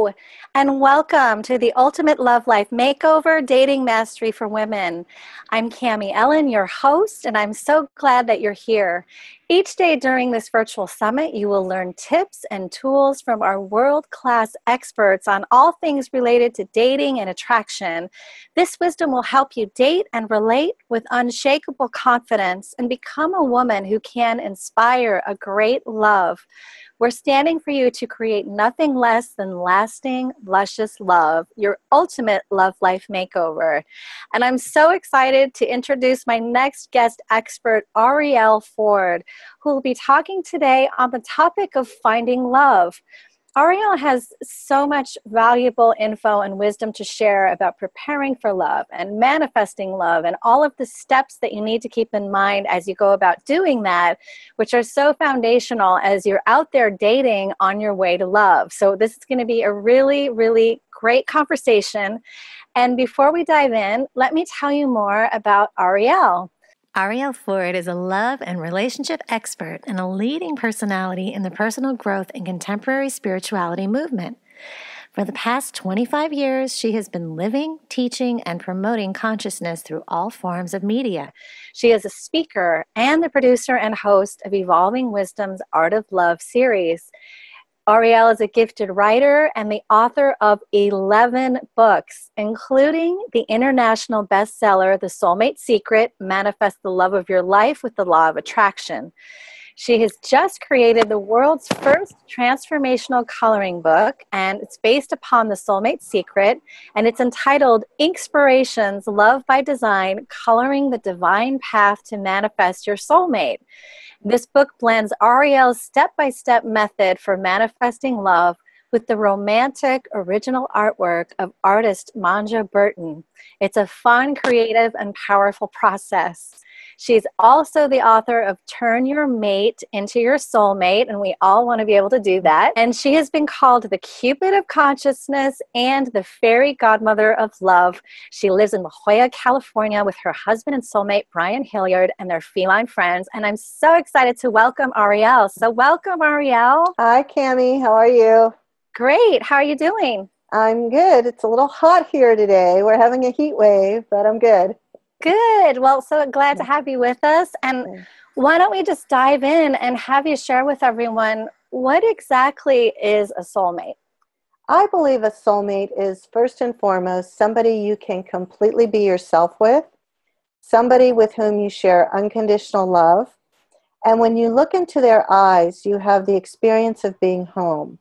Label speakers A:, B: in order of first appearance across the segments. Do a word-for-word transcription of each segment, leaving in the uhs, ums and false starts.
A: Hello, and welcome to the Ultimate Love Life Makeover Dating Mastery for Women. I'm Cami Ellen, your host, and I'm so glad that you're here. Each day during this virtual summit, you will learn tips and tools from our world-class experts on all things related to dating and attraction. This wisdom will help you date and relate with unshakable confidence and become a woman who can inspire a great love. We're standing for you to create nothing less than lasting, luscious love, your ultimate love life makeover. And I'm so excited to introduce my next guest expert, Arielle Ford, who will be talking today on the topic of finding love. Arielle has so much valuable info and wisdom to share about preparing for love and manifesting love and all of the steps that you need to keep in mind as you go about doing that, which are so foundational as you're out there dating on your way to love. So this is going to be a really, really great conversation. And before we dive in, let me tell you more about Arielle.
B: Arielle Ford is a love and relationship expert and a leading personality in the personal growth and contemporary spirituality movement. For the past twenty-five years, she has been living, teaching, and promoting consciousness through all forms of media.
A: She is a speaker and the producer and host of Evolving Wisdom's Art of Love series. Arielle is a gifted writer and the author of eleven books, including the international bestseller, The Soulmate Secret, Manifest the Love of Your Life with the Law of Attraction. She has just created the world's first transformational coloring book, and it's based upon The Soulmate Secret, and it's entitled Inkspirations, Love by Design, Coloring the Divine Path to Manifest Your Soulmate. This book blends Arielle's step-by-step method for manifesting love with the romantic original artwork of artist Manja Burton. It's a fun, creative, and powerful process. She's also the author of Turn Your Mate into Your Soulmate, and we all want to be able to do that. And she has been called the Cupid of Consciousness and the Fairy Godmother of Love. She lives in La Jolla, California with her husband and soulmate, Brian Hilliard, and their feline friends. And I'm so excited to welcome Arielle. So welcome, Arielle.
C: Hi, Cami. How are you?
A: Great. How are you doing?
C: I'm good. It's a little hot here today. We're having a heat wave, but I'm good.
A: Good. Well, so glad to have you with us. And why don't we just dive in and have you share with everyone, what exactly is a soulmate?
C: I believe a soulmate is first and foremost somebody you can completely be yourself with, somebody with whom you share unconditional love. And when you look into their eyes, you have the experience of being home.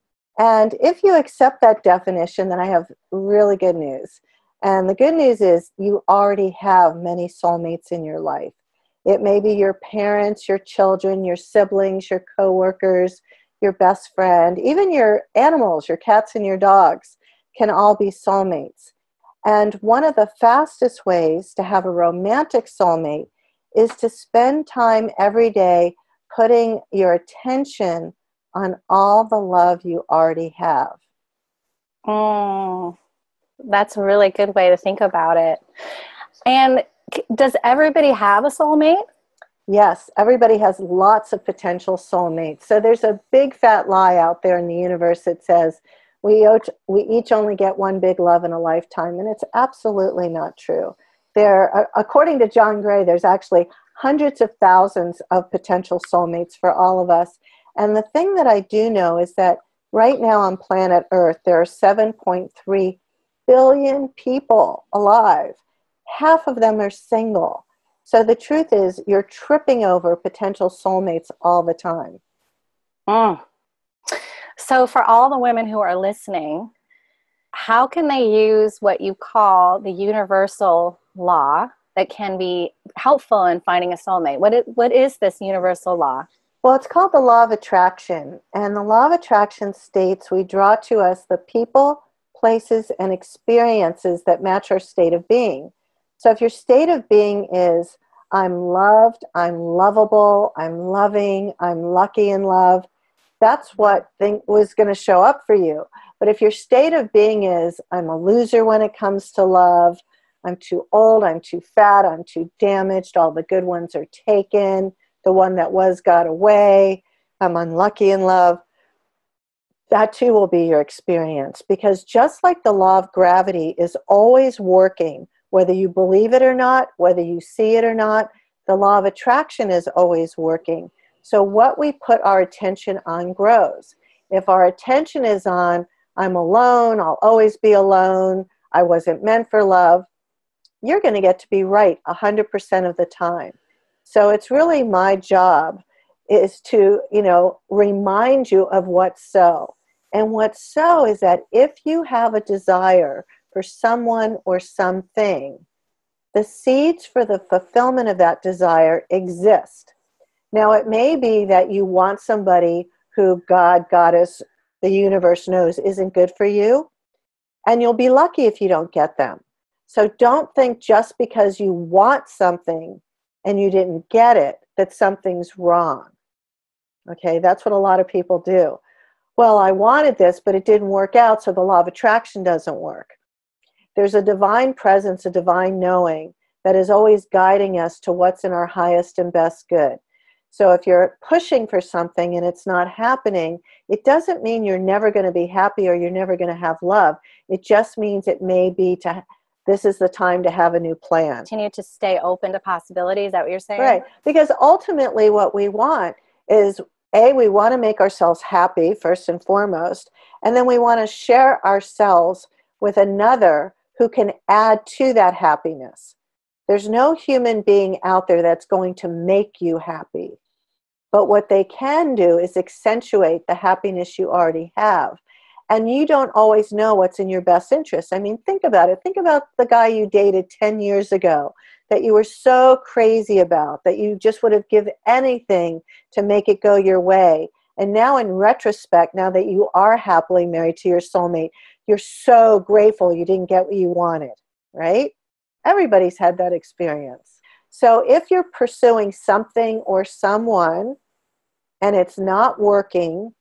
C: And if you accept that definition, then I have really good news. And the good news is you already have many soulmates in your life. It may be your parents, your children, your siblings, your coworkers, your best friend, even your animals, your cats and your dogs can all be soulmates. And one of the fastest ways to have a romantic soulmate is to spend time every day putting your attention on all the love you already have.
A: Mm, that's a really good way to think about it. And does everybody have a soulmate?
C: Yes, everybody has lots of potential soulmates. So there's a big fat lie out there in the universe that says we we each only get one big love in a lifetime, and it's absolutely not true. There, according to John Gray, there's actually hundreds of thousands of potential soulmates for all of us. And the thing that I do know is that right now on planet Earth, there are seven point three billion people alive. Half of them are single. So the truth is you're tripping over potential soulmates all the time.
A: Mm. So for all the women who are listening, how can they use what you call the universal law that can be helpful in finding a soulmate? What is, what is this universal law?
C: Well, it's called the law of attraction. And the law of attraction states we draw to us the people, places, and experiences that match our state of being. So if your state of being is, I'm loved, I'm lovable, I'm loving, I'm lucky in love, that's what think was going to show up for you. But if your state of being is, I'm a loser when it comes to love, I'm too old, I'm too fat, I'm too damaged, all the good ones are taken, the one that was got away, I'm unlucky in love, that too will be your experience, because just like the law of gravity is always working, whether you believe it or not, whether you see it or not, the law of attraction is always working. So what we put our attention on grows. If our attention is on, I'm alone, I'll always be alone, I wasn't meant for love, you're going to get to be right one hundred percent of the time. So it's really my job is to, you know, remind you of what's so. And what's so is that if you have a desire for someone or something, the seeds for the fulfillment of that desire exist. Now, it may be that you want somebody who God, Goddess, the universe knows isn't good for you, and you'll be lucky if you don't get them. So don't think just because you want something and you didn't get it, that something's wrong. Okay, that's what a lot of people do. Well, I wanted this, but it didn't work out, so the law of attraction doesn't work. There's a divine presence, a divine knowing that is always guiding us to what's in our highest and best good. So if you're pushing for something and it's not happening, it doesn't mean you're never going to be happy or you're never going to have love. It just means it may be to, this is the time to have a new plan.
A: Continue to stay open to possibilities. Is that what you're saying?
C: Right. Because ultimately what we want is, A, we want to make ourselves happy first and foremost, and then we want to share ourselves with another who can add to that happiness. There's no human being out there that's going to make you happy. But what they can do is accentuate the happiness you already have. And you don't always know what's in your best interest. I mean, think about it. Think about the guy you dated ten years ago that you were so crazy about, that you just would have given anything to make it go your way. And now in retrospect, now that you are happily married to your soulmate, you're so grateful you didn't get what you wanted, right? Everybody's had that experience. So if you're pursuing something or someone and it's not working,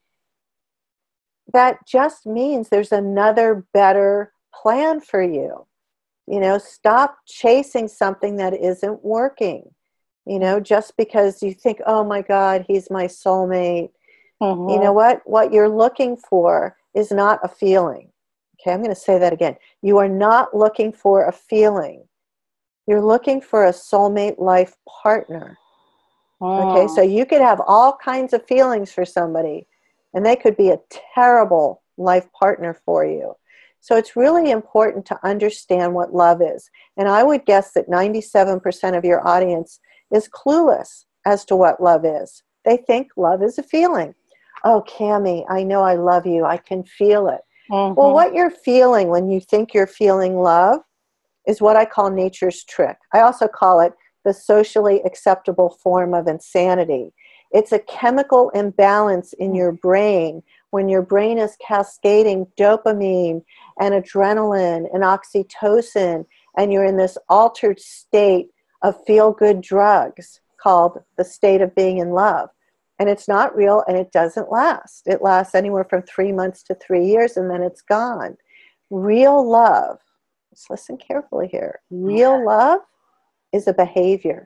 C: that just means there's another better plan for you. You know, stop chasing something that isn't working. You know, just because you think, oh my God, he's my soulmate. Mm-hmm. You know what? What you're looking for is not a feeling. Okay, I'm going to say that again. You are not looking for a feeling. You're looking for a soulmate life partner. Oh. Okay, so you could have all kinds of feelings for somebody, and they could be a terrible life partner for you. So it's really important to understand what love is. And I would guess that ninety-seven percent of your audience is clueless as to what love is. They think love is a feeling. Oh, Cami, I know I love you. I can feel it. Mm-hmm. Well, what you're feeling when you think you're feeling love is what I call nature's trick. I also call it the socially acceptable form of insanity. It's a chemical imbalance in your brain when your brain is cascading dopamine and adrenaline and oxytocin, and you're in this altered state of feel-good drugs called the state of being in love. And it's not real, and it doesn't last. It lasts anywhere from three months to three years, and then it's gone. Real love, let's listen carefully here. Real yeah. love is a behavior.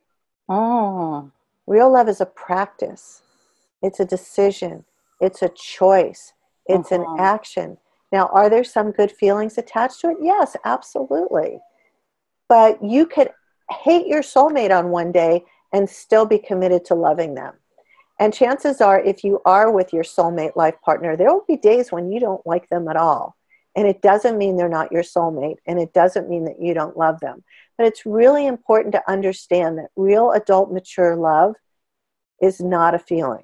C: Oh. Real love is a practice. It's a decision. It's a choice. It's uh-huh. an action. Now, are there some good feelings attached to it? Yes, absolutely. But you could hate your soulmate on one day and still be committed to loving them. And chances are, if you are with your soulmate life partner, there will be days when you don't like them at all. And it doesn't mean they're not your soulmate, and it doesn't mean that you don't love them. But it's really important to understand that real adult mature love is not a feeling.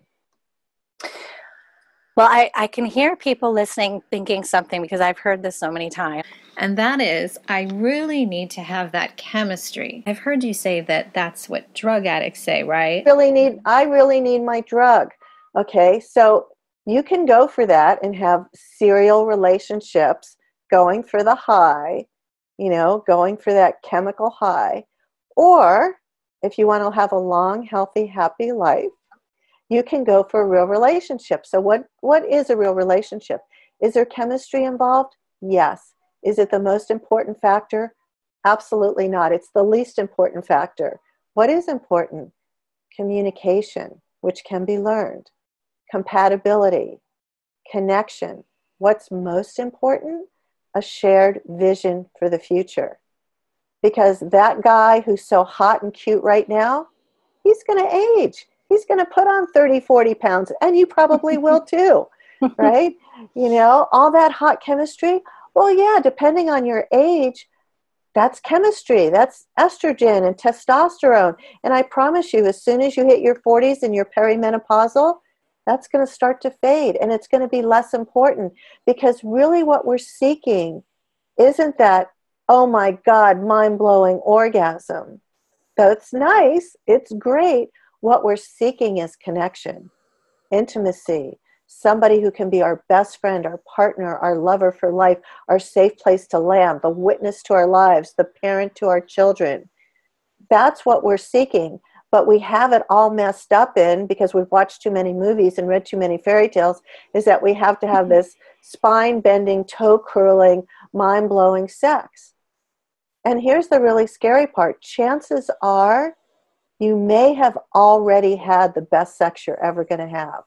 A: Well, I, I can hear people listening thinking something, because I've heard this so many times.
B: And that is, I really need to have that chemistry. I've heard you say that that's what drug addicts say, right?
C: Really need, I really need my drug. Okay, so you can go for that and have serial relationships, going for the high, you know, going for that chemical high. Or if you want to have a long, healthy, happy life, you can go for a real relationship. So what, what is a real relationship? Is there chemistry involved? Yes. Is it the most important factor? Absolutely not. It's the least important factor. What is important? Communication, which can be learned. Compatibility. connection. What's most important? A shared vision for the future. Because that guy who's so hot and cute right now, he's going to age. He's going to put on thirty, forty pounds, and you probably will too, right? You know, all that hot chemistry. Well, yeah, depending on your age, that's chemistry. That's estrogen and testosterone. And I promise you, as soon as you hit your forties and you're perimenopausal, that's going to start to fade, and it's going to be less important, because really what we're seeking isn't that, oh my God, mind-blowing orgasm. That's nice. It's great. What we're seeking is connection, intimacy, somebody who can be our best friend, our partner, our lover for life, our safe place to land, the witness to our lives, the parent to our children. That's what we're seeking. But we have it all messed up in, because we've watched too many movies and read too many fairy tales, is that we have to have this spine-bending, toe-curling, mind-blowing sex. And here's the really scary part. Chances are you may have already had the best sex you're ever going to have.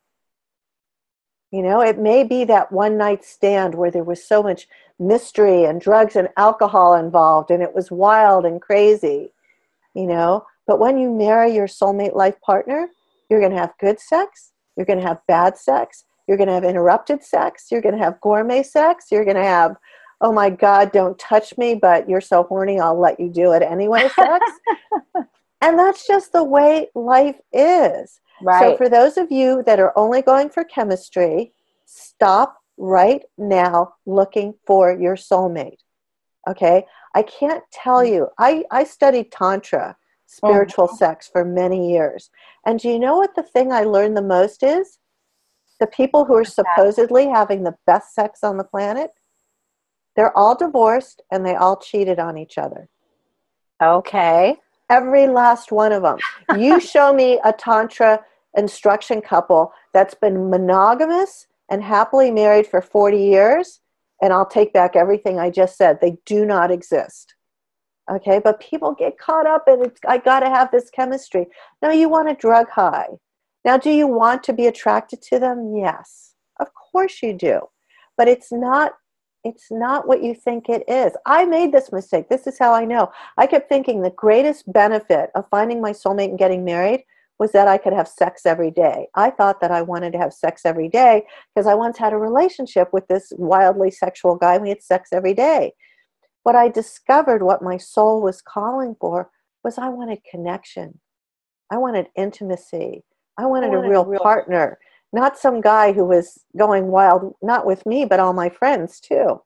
C: You know, it may be that one night stand where there was so much mystery and drugs and alcohol involved, and it was wild and crazy, you know. But when you marry your soulmate life partner, you're going to have good sex, you're going to have bad sex, you're going to have interrupted sex, you're going to have gourmet sex, you're going to have, oh my God, don't touch me, but you're so horny, I'll let you do it anyway sex. And that's just the way life is. Right. So for those of you that are only going for chemistry, stop right now looking for your soulmate. Okay? I can't tell you. I, I studied Tantra, spiritual oh. sex, for many years. And do you know what the thing I learned the most is? The people who are supposedly having the best sex on the planet, they're all divorced and they all cheated on each other.
A: Okay.
C: Every last one of them. You show me a Tantra instruction couple that's been monogamous and happily married for forty years, and I'll take back everything I just said. They do not exist. Okay, but people get caught up in it. I got to have this chemistry. No, you want a drug high. Now, do you want to be attracted to them? Yes, of course you do. But it's not It's not what you think it is. I made this mistake. This is how I know. I kept thinking the greatest benefit of finding my soulmate and getting married was that I could have sex every day. I thought that I wanted to have sex every day because I once had a relationship with this wildly sexual guy. We had sex every day. What I discovered, what my soul was calling for, was I wanted connection. I wanted intimacy. I wanted, I wanted a, real a real partner. Not some guy who was going wild, not with me, but all my friends too.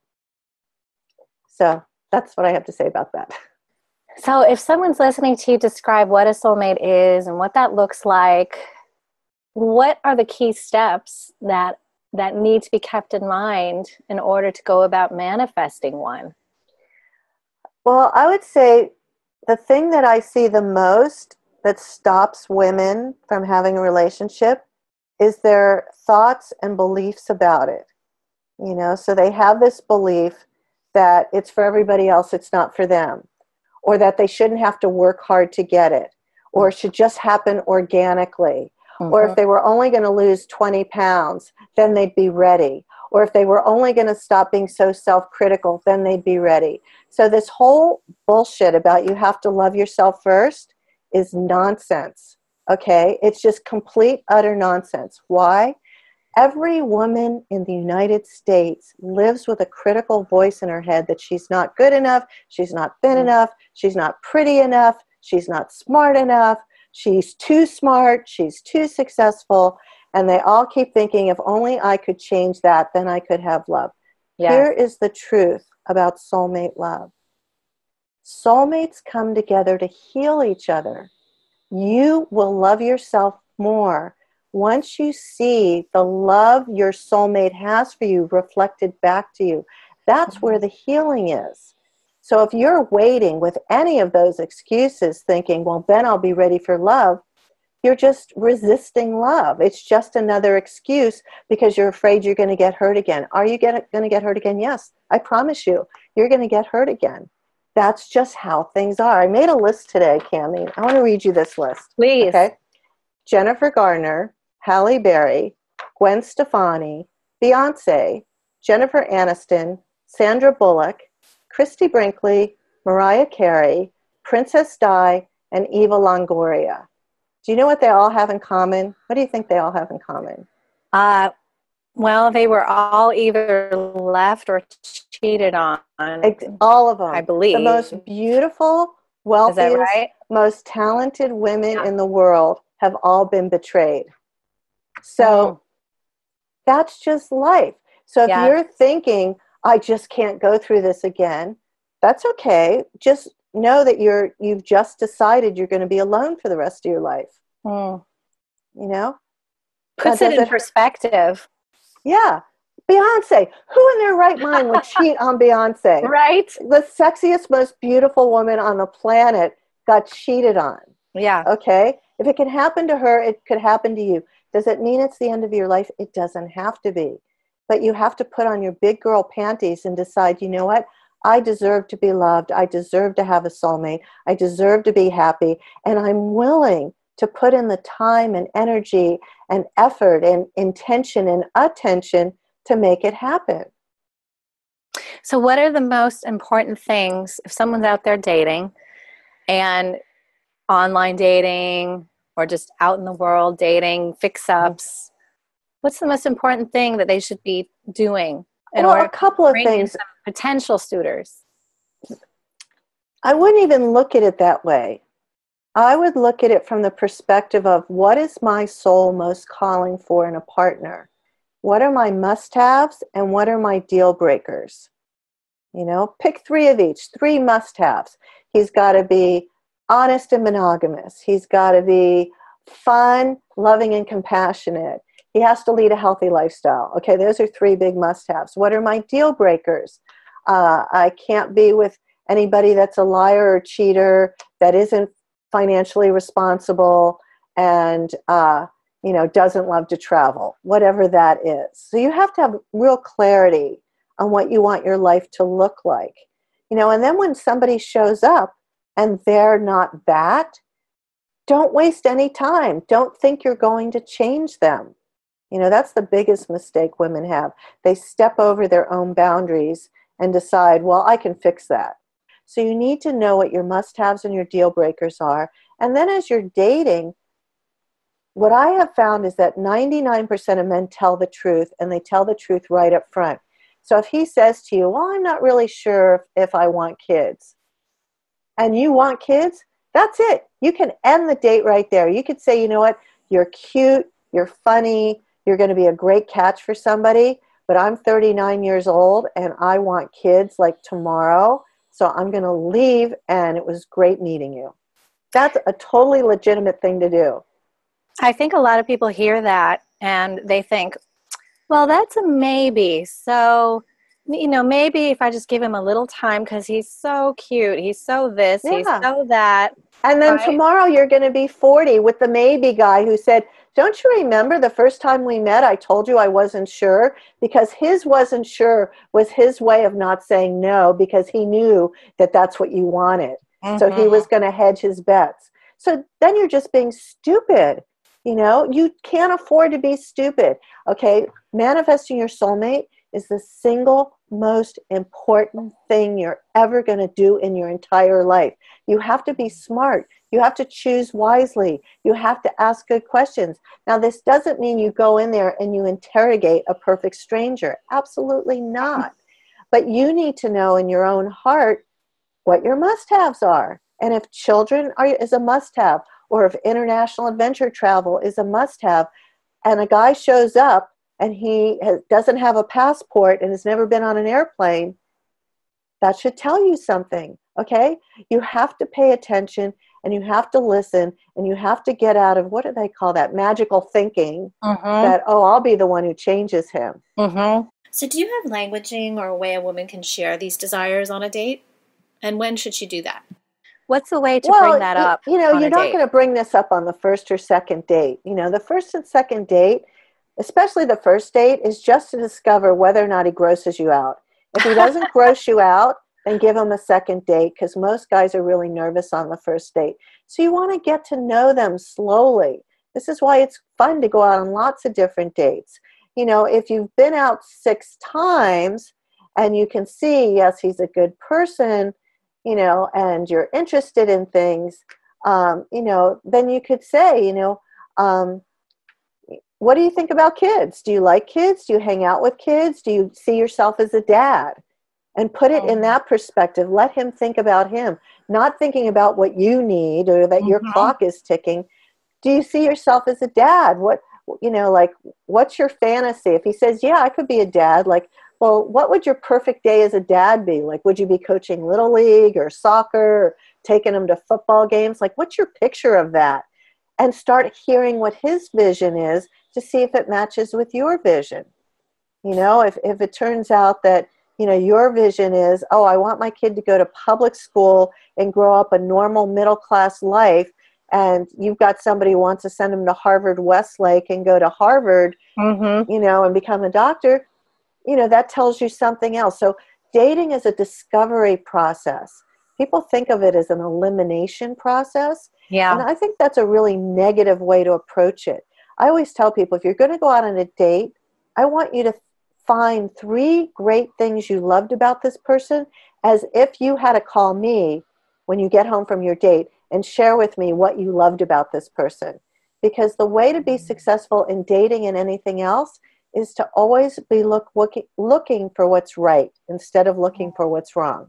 C: So that's what I have to say about that.
A: So if someone's listening to you describe what a soulmate is and what that looks like, what are the key steps that that need to be kept in mind in order to go about manifesting one?
C: Well, I would say the thing that I see the most that stops women from having a relationship is their thoughts and beliefs about it. You know, so they have this belief that it's for everybody else, it's not for them, or that they shouldn't have to work hard to get it, or it should just happen organically, mm-hmm. or if they were only going to lose twenty pounds, then they'd be ready, or if they were only going to stop being so self-critical, then they'd be ready. So this whole bullshit about you have to love yourself first is nonsense. Okay, it's just complete, utter nonsense. Why? Every woman in the United States lives with a critical voice in her head that she's not good enough, she's not thin enough, she's not pretty enough, she's not smart enough, she's too smart, she's too successful, and they all keep thinking, if only I could change that, then I could have love. Yes. Here is the truth about soulmate love. Soulmates come together to heal each other. You will love yourself more once you see the love your soulmate has for you reflected back to you. That's where the healing is. So if you're waiting with any of those excuses thinking, well, then I'll be ready for love, you're just resisting love. It's just another excuse because you're afraid you're going to get hurt again. Are you going to get hurt again? Yes, I promise you, you're going to get hurt again. That's just how things are. I made a list today, Cami. I want to read you this list.
A: Please.
C: Okay. Jennifer Garner, Halle Berry, Gwen Stefani, Beyonce, Jennifer Aniston, Sandra Bullock, Christy Brinkley, Mariah Carey, Princess Di, and Eva Longoria. Do you know what they all have in common? What do you think they all have in common?
A: Uh, well, they were all either left or cheated on.
C: All of them.
A: I believe.
C: The most beautiful, wealthiest,
A: right?
C: most talented women
A: Yeah.
C: in the world have all been betrayed. So
A: oh.
C: that's just life. So if
A: Yeah.
C: you're thinking, I just can't go through this again, that's okay. Just know that you're, you've just decided you're going to be alone for the rest of your life.
A: Mm.
C: You know?
A: Puts
C: Now,
A: it in
C: it,
A: perspective.
C: Yeah. Beyonce. Who in their right mind would cheat on Beyonce?
A: Right.
C: The sexiest, most beautiful woman on the planet got cheated on.
A: Yeah.
C: Okay? If it can happen to her, it could happen to you. Does it mean it's the end of your life? It doesn't have to be. But you have to put on your big girl panties and decide, you know what? I deserve to be loved. I deserve to have a soulmate. I deserve to be happy. And I'm willing to put in the time and energy and effort and intention and attention to make it happen.
A: So what are the most important things if someone's out there dating and online dating or just out in the world dating, fix-ups? What's the most important thing that they should be doing in
C: well,
A: order
C: a couple of
A: bring
C: things.
A: in some potential suitors?
C: I wouldn't even look at it that way. I would look at it from the perspective of what is my soul most calling for in a partner? What are my must-haves and what are my deal breakers? You know, pick three of each, three must-haves. He's got to be honest and monogamous. He's got to be fun, loving, and compassionate. He has to lead a healthy lifestyle. Okay, those are three big must-haves. What are my deal breakers? Uh, I can't be with anybody that's a liar or cheater, that isn't financially responsible, and uh, you know, doesn't love to travel, whatever that is. So you have to have real clarity on what you want your life to look like. You know, and then when somebody shows up and they're not that, don't waste any time. Don't think you're going to change them. You know, that's the biggest mistake women have. They step over their own boundaries and decide, well, I can fix that. So you need to know what your must-haves and your deal breakers are. And then as you're dating, what I have found is that ninety-nine percent of men tell the truth, and they tell the truth right up front. So if he says to you, well, I'm not really sure if, if I want kids, and you want kids, that's it. You can end the date right there. You could say, you know what, you're cute, you're funny, you're going to be a great catch for somebody, but I'm thirty-nine years old and I want kids like tomorrow, so I'm going to leave, and it was great meeting you. That's a totally legitimate thing to do.
A: I think a lot of people hear that and they think, well, that's a maybe. So, you know, maybe if I just give him a little time because he's so cute, he's so this,
C: Yeah.
A: he's so that.
C: And then
A: right?
C: tomorrow you're going to be forty with the maybe guy who said, don't you remember the first time we met, I told you I wasn't sure? Because his wasn't sure was his way of not saying no, because he knew that that's what you wanted. Mm-hmm. So he was going to hedge his bets. So then you're just being stupid. You know, you can't afford to be stupid. Okay, manifesting your soulmate is the single most important thing you're ever going to do in your entire life. You have to be smart. You have to choose wisely. You have to ask good questions. Now, this doesn't mean you go in there and you interrogate a perfect stranger. Absolutely not. But you need to know in your own heart what your must-haves are. And if children are, is a must-have, or if international adventure travel is a must-have, and a guy shows up and he has, doesn't have a passport and has never been on an airplane, that should tell you something, okay? You have to pay attention, and you have to listen, and you have to get out of, what do they call that, magical thinking, mm-hmm. that, oh, I'll be the one who changes him.
A: Mm-hmm.
B: So do you have languaging or a way a woman can share these desires on a date? And when should she do that?
A: What's the way to
C: well,
A: bring that up?
C: You, you know, you're not going to bring this up on the first or second date. You know, the first and second date, especially the first date, is just to discover whether or not he grosses you out. If he doesn't gross you out, then give him a second date, because most guys are really nervous on the first date. So you want to get to know them slowly. This is why it's fun to go out on lots of different dates. you know, if you've been out six times and you can see, yes, he's a good person, you know, and you're interested in things, um, you know, then you could say, you know, um, what do you think about kids? Do you like kids? Do you hang out with kids? Do you see yourself as a dad? And put it in that perspective. Let him think about him, not thinking about what you need or that your
A: Mm-hmm.
C: clock is ticking. Do you see yourself as a dad? What, you know, like, what's your fantasy? If he says, yeah, I could be a dad, like, well, what would your perfect day as a dad be? Like, would you be coaching Little League or soccer or taking him to football games? Like, what's your picture of that? And start hearing what his vision is to see if it matches with your vision. You know, if, if it turns out that, you know, your vision is, oh, I want my kid to go to public school and grow up a normal middle-class life, and you've got somebody who wants to send him to Harvard Westlake and go to Harvard,
A: Mm-hmm.
C: you know, and become a doctor, you know, that tells you something else. So dating is a discovery process. People think of it as an elimination process,
A: Yeah.
C: and I think that's a really negative way to approach it. I always tell people, if you're going to go out on a date, I want you to find three great things you loved about this person, as if you had to call me when you get home from your date and share with me what you loved about this person. Because the way to be successful in dating and anything else is to always be look, looking, looking for what's right instead of looking for what's wrong.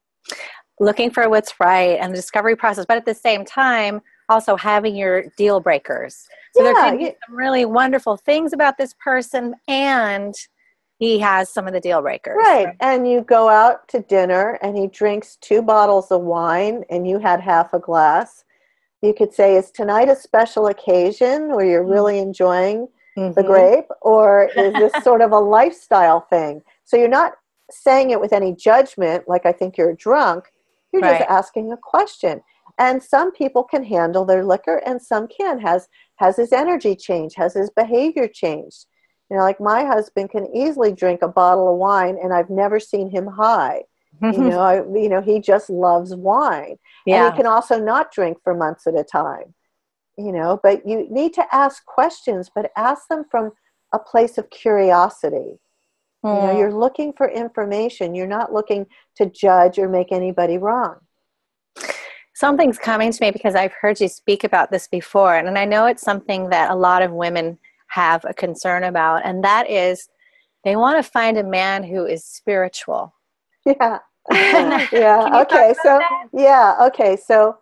A: Looking for what's right and the discovery process, but at the same time, also having your deal breakers. So
C: Yeah,
A: there could be
C: yeah.
A: some really wonderful things about this person, and he has some of the deal breakers.
C: Right. And you go out to dinner and he drinks two bottles of wine and you had half a glass. You could say, is tonight a special occasion where you're really enjoying
A: Mm-hmm.
C: the grape, or is this sort of a lifestyle thing? So you're not saying it with any judgment, like I think you're drunk. You're
A: Right.
C: just asking a question. And some people can handle their liquor and some can. Has has his energy changed? Has his behavior changed? You know, like my husband can easily drink a bottle of wine and I've never seen him high. You know, I, you know, he just loves wine.
A: Yeah.
C: And he can also not drink for months at a time. You know, but you need to ask questions, but ask them from a place of curiosity.
A: Mm.
C: You know, you're looking for information. You're not looking to judge or make anybody wrong.
A: Something's coming to me because I've heard you speak about this before, and I know it's something that a lot of women have a concern about, and that is they want to find a man who is spiritual.
C: Yeah.
A: Yeah.
C: Yeah. Okay. So, yeah. Okay. So,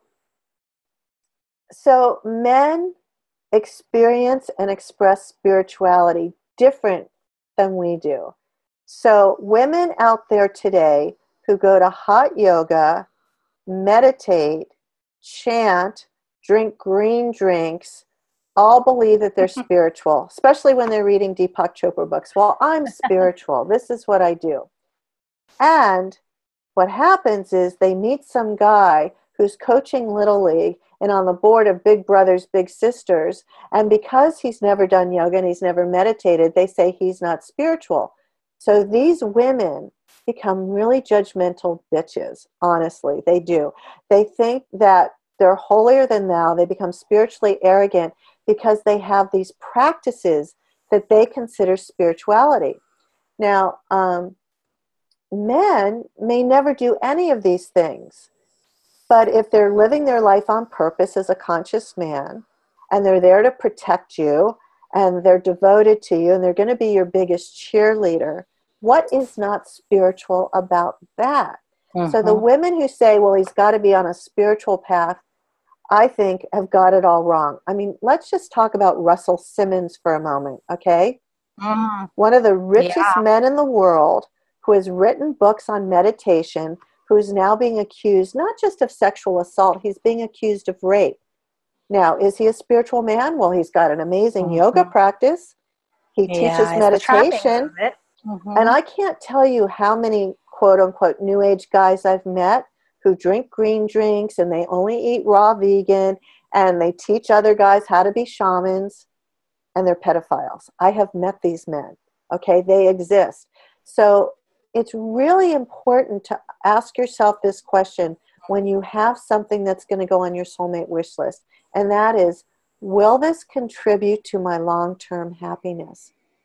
C: so men experience and express spirituality different than we do. So women out there today who go to hot yoga, meditate, chant, drink green drinks, all believe that they're spiritual, especially when they're reading Deepak Chopra books. Well, I'm spiritual. This is what I do. And what happens is they meet some guy who's coaching Little League and on the board of Big Brothers, Big Sisters. And because he's never done yoga and he's never meditated, they say he's not spiritual. So these women become really judgmental bitches, honestly. They do. They think that they're holier than thou. They become spiritually arrogant because they have these practices that they consider spirituality. Now, um, men may never do any of these things. But if they're living their life on purpose as a conscious man, and they're there to protect you, and they're devoted to you, and they're going to be your biggest cheerleader, what is not spiritual about that? Mm-hmm. So the women who say, well, he's got to be on a spiritual path, I think have got it all wrong. I mean, let's just talk about Russell Simmons for a moment, okay? Mm-hmm. One of the richest yeah. men in the world, who has written books on meditation, who is now being accused not just of sexual assault, he's being accused of rape. Now, is he a spiritual man? Well, he's got an amazing mm-hmm. yoga practice. He
A: yeah,
C: teaches meditation. Mm-hmm. And I can't tell you how many quote-unquote New Age guys I've met who drink green drinks and they only eat raw vegan and they teach other guys how to be shamans, and they're pedophiles. I have met these men. Okay, they exist. So it's really important to ask yourself this question when you have something that's going to go on your soulmate wish list. And that is, will this contribute to my long-term happiness?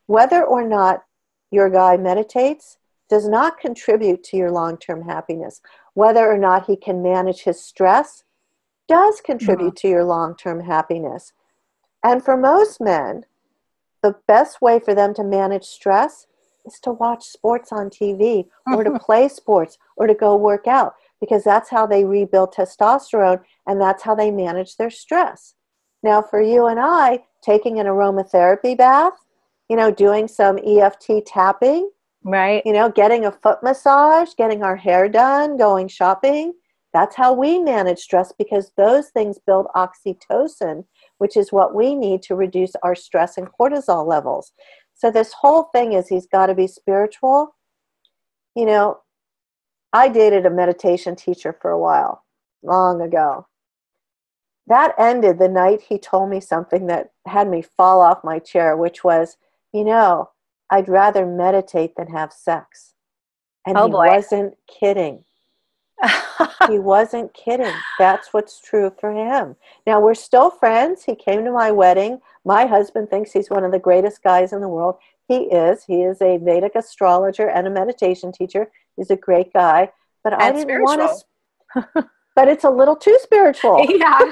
C: Whether or not your guy meditates does not contribute to your long-term happiness. Whether or not he can manage his stress does contribute mm-hmm. to your long-term happiness. And for most men, the best way for them to manage stress is to watch sports on T V or to play sports or to go work out, because that's how they rebuild testosterone and that's how they manage their stress. Now, for you and I, taking an aromatherapy bath, you know, doing some E F T tapping,
A: right?
C: You know, getting a foot massage, getting our hair done, going shopping, that's how we manage stress, because those things build oxytocin, which is what we need to reduce our stress and cortisol levels. So this whole thing is he's got to be spiritual. You know, I dated a meditation teacher for a while, long ago. That ended the night he told me something that had me fall off my chair, which was, you know, I'd rather meditate than have sex. And
A: oh
C: he
A: boy.
C: wasn't kidding. He wasn't kidding. That's what's true for him. Now, we're still friends. He came to my wedding. My husband thinks he's one of the greatest guys in the world. He is. He is a Vedic astrologer and a meditation teacher. He's a great guy. But
A: and
C: I didn't
A: spiritual.
C: want to... But it's a little too spiritual.
A: Yeah.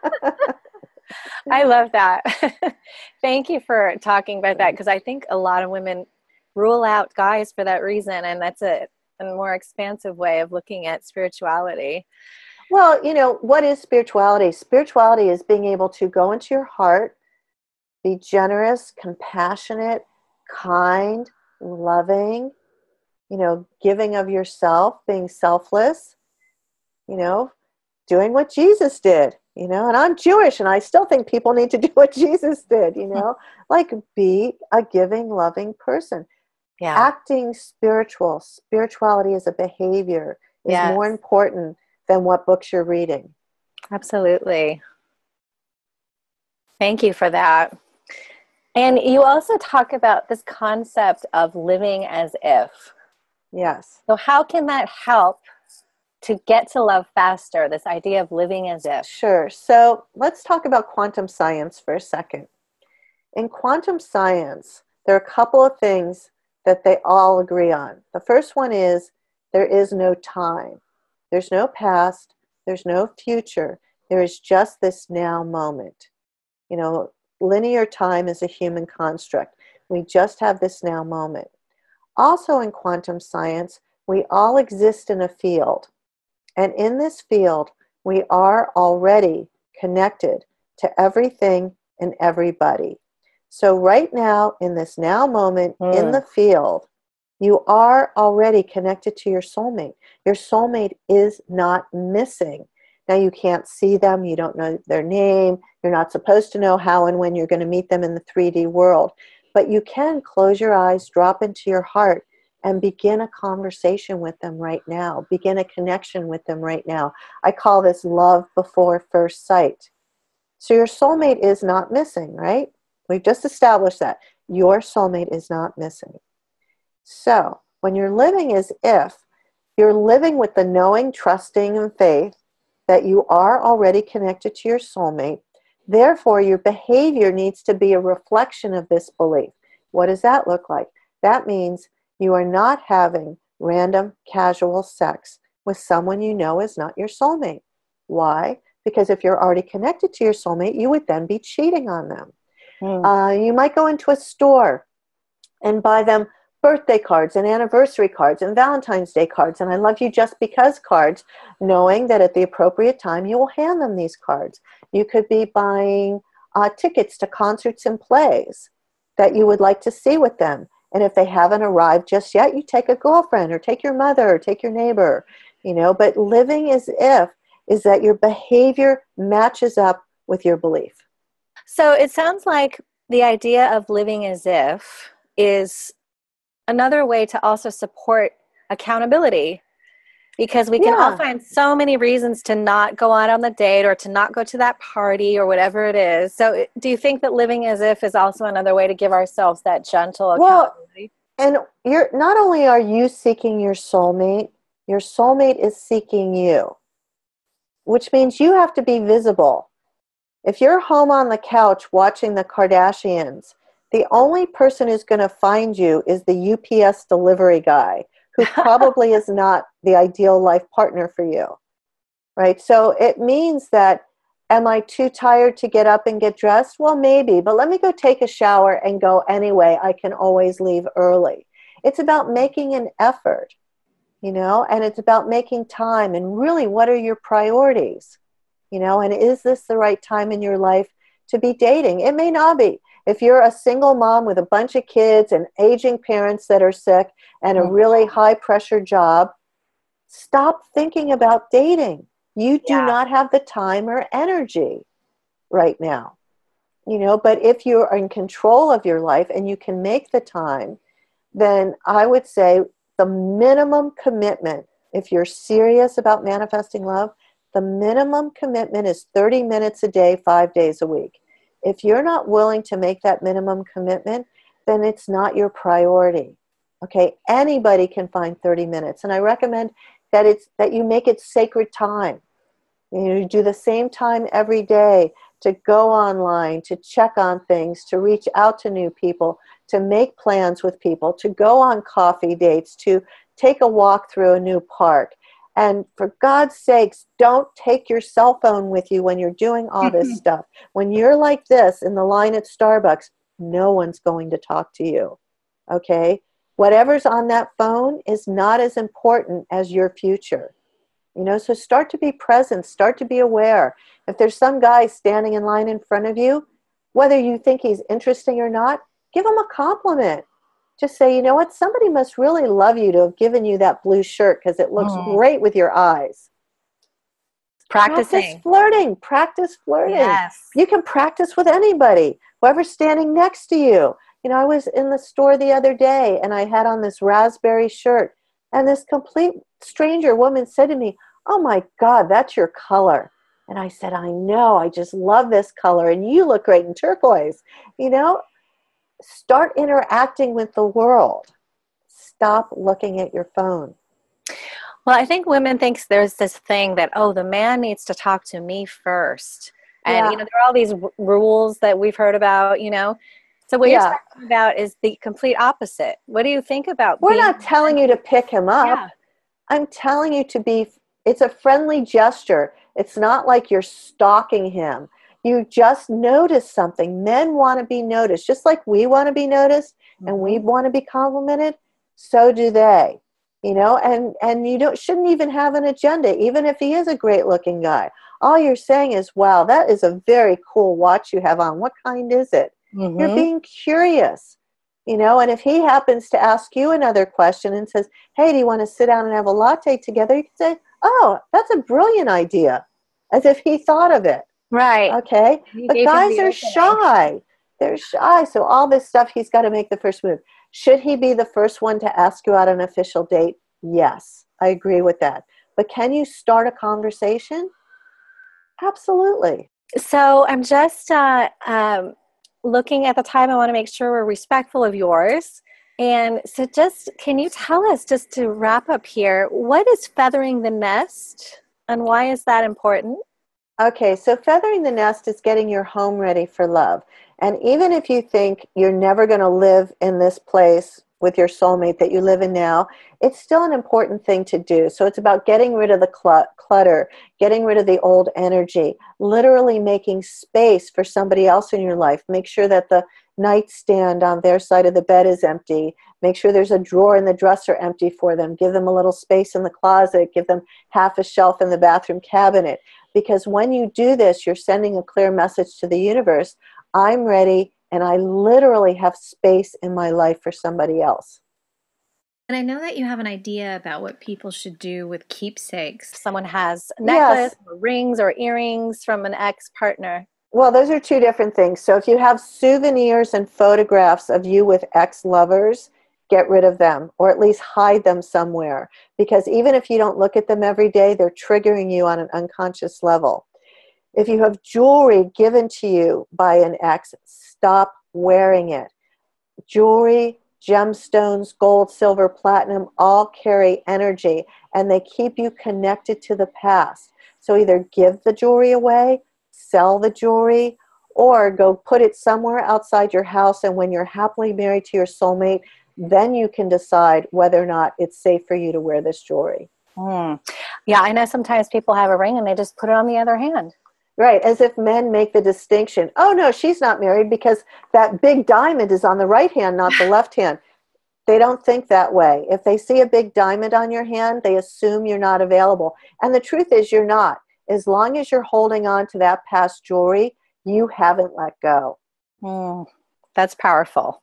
A: I love that. Thank you for talking about that, because I think a lot of women rule out guys for that reason, and that's a, a more expansive way of looking at spirituality.
C: Well, you know, what is spirituality? Spirituality is being able to go into your heart, be generous, compassionate, kind, loving, you know, giving of yourself, being selfless, you know, doing what Jesus did, you know, and I'm Jewish and I still think people need to do what Jesus did, you know, like be a giving, loving person.
A: Yeah.
C: Acting spiritual. Spirituality as a behavior is
A: yes.
C: more important than what books you're reading.
A: Absolutely. Thank you for that. And you also talk about this concept of living as if.
C: Yes.
A: So how can that help to get to love faster, this idea of living as if?
C: Sure. So let's talk about quantum science for a second. In quantum science, there are a couple of things that they all agree on. The first one is there is no time. There's no past. There's no future. There is just this now moment. You know, linear time is a human construct. We just have this now moment. Also in quantum science, we all exist in a field. And in this field, we are already connected to everything and everybody. So right now, in this now moment, mm. in the field, you are already connected to your soulmate. Your soulmate is not missing. Now, you can't see them. You don't know their name. You're not supposed to know how and when you're going to meet them in the three D world. But you can close your eyes, drop into your heart, and begin a conversation with them right now. Begin a connection with them right now. I call this love before first sight. So your soulmate is not missing, right? We've just established that. Your soulmate is not missing. So when you're living as if, you're living with the knowing, trusting, and faith that you are already connected to your soulmate. Therefore, your behavior needs to be a reflection of this belief. What does that look like? That means you are not having random, casual sex with someone you know is not your soulmate. Why? Because if you're already connected to your soulmate, you would then be cheating on them. Mm. Uh, you might go into a store and buy them birthday cards and anniversary cards and Valentine's Day cards and I love you just because cards, knowing that at the appropriate time you will hand them these cards. You could be buying uh, tickets to concerts and plays that you would like to see with them. And if they haven't arrived just yet, you take a girlfriend or take your mother or take your neighbor, you know, but living as if is that your behavior matches up with your belief.
A: So it sounds like the idea of living as if is another way to also support accountability, because we can yeah. all find so many reasons to not go out on the date or to not go to that party or whatever it is. So do you think that living as if is also another way to give ourselves that gentle accountability?
C: Well, and you're not only are you seeking your soulmate, your soulmate is seeking you, which means you have to be visible. If you're home on the couch watching the Kardashians The only person who's going to find you is the U P S delivery guy, who probably is not the ideal life partner for you, right? So it means that, am I too tired to get up and get dressed? Well, maybe, but let me go take a shower and go anyway. I can always leave early. It's about making an effort, you know, and it's about making time, and really, what are your priorities? You know, and is this the right time in your life to be dating? It may not be. If you're a single mom with a bunch of kids and aging parents that are sick and a really high pressure job, stop thinking about dating. You do
A: Yeah.
C: not have the time or energy right now. You know, but if you're in control of your life and you can make the time, then I would say the minimum commitment, if you're serious about manifesting love, the minimum commitment is thirty minutes a day, five days a week. If you're not willing to make that minimum commitment, then it's not your priority. Okay, anybody can find thirty minutes, and I recommend that it's that you make it sacred time. You know, you do the same time every day, to go online, to check on things, to reach out to new people, to make plans with people, to go on coffee dates, to take a walk through a new park. And for God's sakes, don't take your cell phone with you when you're doing all this stuff. When you're like this in the line at Starbucks, no one's going to talk to you. Okay? Whatever's on that phone is not as important as your future. You know, so start to be present, start to be aware. If there's some guy standing in line in front of you, whether you think he's interesting or not, give him a compliment. Just say, you know what, somebody must really love you to have given you that blue shirt because it looks
A: Mm.
C: great with your eyes.
A: Practicing.
C: Practice flirting. Practice flirting.
A: Yes.
C: You can practice with anybody, whoever's standing next to you. You know, I was in the store the other day and I had on this raspberry shirt, and this complete stranger woman said to me, "Oh my God, that's your color." And I said, "I know, I just love this color, and you look great in turquoise." You know, start interacting with the world. Stop looking at your phone.
A: Well, I think women think there's this thing that, oh, the man needs to talk to me first. And,
C: Yeah.
A: you know, there are all these r- rules that we've heard about, you know. So what
C: Yeah.
A: you're talking about is the complete opposite. What do you think about
C: We're
A: being
C: not telling you to pick him up.
A: Yeah.
C: I'm telling you to be, it's a friendly gesture. It's not like you're stalking him. You just notice something. Men want to be noticed. Just like we want to be noticed and we want to be complimented, so do they. You know, and, and you don't shouldn't even have an agenda, even if he is a great looking guy. All you're saying is, wow, that is a very cool watch you have on. What kind is it?
A: Mm-hmm.
C: You're being curious. You know, and if he happens to ask you another question and says, "Hey, do you want to sit down and have a latte together?" You can say, "Oh, that's a brilliant idea," as if he thought of it.
A: Right.
C: Okay?
A: You
C: But
A: gave him
C: guys
A: the
C: are
A: opening.
C: shy. They're shy. So all this stuff, he's got to make the first move. Should he be the first one to ask you out on an official date? Yes, I agree with that. But can you start a conversation? Absolutely.
A: So I'm just uh, um, looking at the time. I want to make sure we're respectful of yours. And so just, can you tell us, just to wrap up here, what is feathering the nest and why is that important?
C: Okay, so feathering the nest is getting your home ready for love. And even if you think you're never going to live in this place with your soulmate that you live in now, it's still an important thing to do. So it's about getting rid of the clut- clutter, getting rid of the old energy, literally making space for somebody else in your life. Make sure that the nightstand on their side of the bed is empty. Make sure there's a drawer in the dresser empty for them. Give them a little space in the closet. Give them half a shelf in the bathroom cabinet. Because when you do this, you're sending a clear message to the universe. I'm ready, and I literally have space in my life for somebody else.
B: And I know that you have an idea about what people should do with keepsakes.
A: If someone has a necklace,
C: Yes.
A: or rings, or earrings from an ex-partner.
C: Well, those are two different things. So if you have souvenirs and photographs of you with ex-lovers, get rid of them, or at least hide them somewhere. Because even if you don't look at them every day, they're triggering you on an unconscious level. If you have jewelry given to you by an ex, stop wearing it. Jewelry, gemstones, gold, silver, platinum, all carry energy, and they keep you connected to the past. So either give the jewelry away, sell the jewelry, or go put it somewhere outside your house, and when you're happily married to your soulmate, then you can decide whether or not it's safe for you to wear this jewelry.
A: Mm. Yeah, I know sometimes people have a ring and they just put it on the other hand.
C: Right, as if men make the distinction. Oh, no, she's not married because that big diamond is on the right hand, not the left hand. They don't think that way. If they see a big diamond on your hand, they assume you're not available. And the truth is you're not. As long as you're holding on to that past jewelry, you haven't let go.
A: Mm. That's powerful.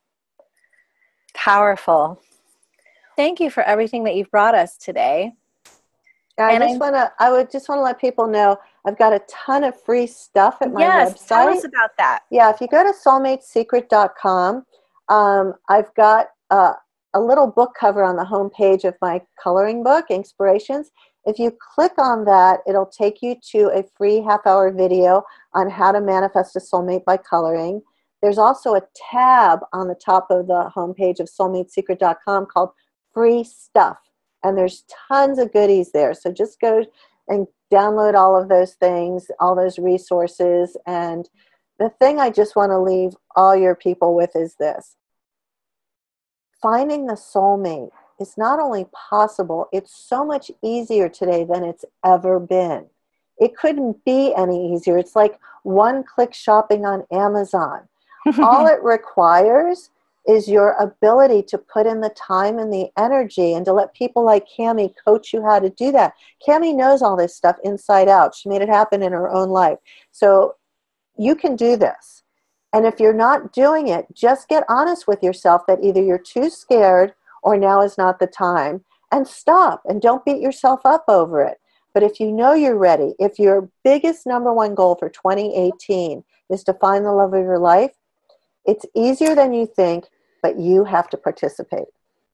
A: Powerful. Thank you for everything that you've brought us today.
C: I
A: and
C: just want to, I would just want to let people know I've got a ton of free stuff at my
A: yes,
C: website.
A: Tell us about that.
C: Yeah, if you go to soulmate secret dot com, um, I've got uh, a little book cover on the home page of my coloring book, Inspirations. If you click on that, it'll take you to a free half-hour video on how to manifest a soulmate by coloring. There's also a tab on the top of the homepage of soulmate secret dot com called Free Stuff. And there's tons of goodies there. So just go and download all of those things, all those resources. And the thing I just want to leave all your people with is this. Finding the soulmate is not only possible, it's so much easier today than it's ever been. It couldn't be any easier. It's like one-click shopping on Amazon. All it requires is your ability to put in the time and the energy and to let people like Cami coach you how to do that. Cami knows all this stuff inside out. She made it happen in her own life. So you can do this. And if you're not doing it, just get honest with yourself that either you're too scared or now is not the time, and stop and don't beat yourself up over it. But if you know you're ready, if your biggest number one goal for twenty eighteen is to find the love of your life, it's easier than you think, but you have to participate.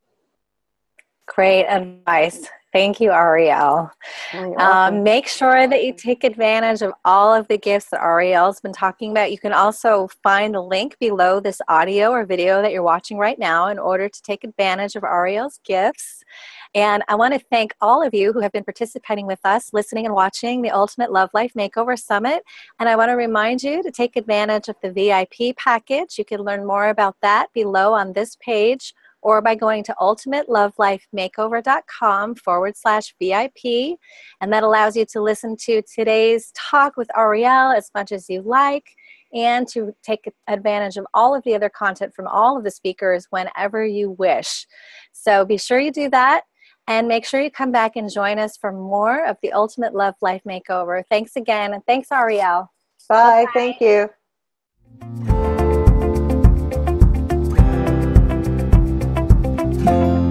A: Great advice. Thank you, Ariel. Um, make sure that you take advantage of all of the gifts that Ariel's been talking about. You can also find the link below this audio or video that you're watching right now in order to take advantage of Ariel's gifts. And I want to thank all of you who have been participating with us, listening and watching the Ultimate Love Life Makeover Summit. And I want to remind you to take advantage of the V I P package. You can learn more about that below on this page, or by going to ultimate love life makeover dot com forward slash V I P. And that allows you to listen to today's talk with Ariel as much as you like, and to take advantage of all of the other content from all of the speakers whenever you wish. So be sure you do that. And make sure you come back and join us for more of the Ultimate Love Life Makeover. Thanks again. And thanks, Ariel.
C: Bye. Bye. Thank you.
B: Thank you.